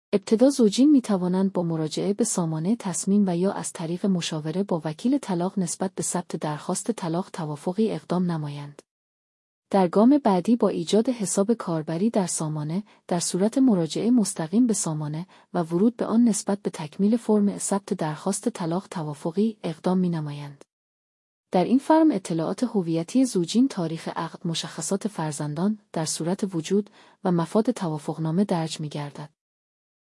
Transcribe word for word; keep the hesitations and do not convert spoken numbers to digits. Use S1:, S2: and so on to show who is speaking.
S1: ابتدا زوجین می توانند با مراجعه به سامانه تصمیم و یا از طریق مشاوره با وکیل طلاق نسبت به ثبت درخواست طلاق توافقی اقدام نمایند. در گام بعدی با ایجاد حساب کاربری در سامانه، در صورت مراجعه مستقیم به سامانه و ورود به آن نسبت به تکمیل فرم ثبت درخواست طلاق توافقی اقدام می نمایند. در این فرم اطلاعات هویتی زوجین، تاریخ عقد، مشخصات فرزندان در صورت وجود و مفاد توافقنامه درج می گردد.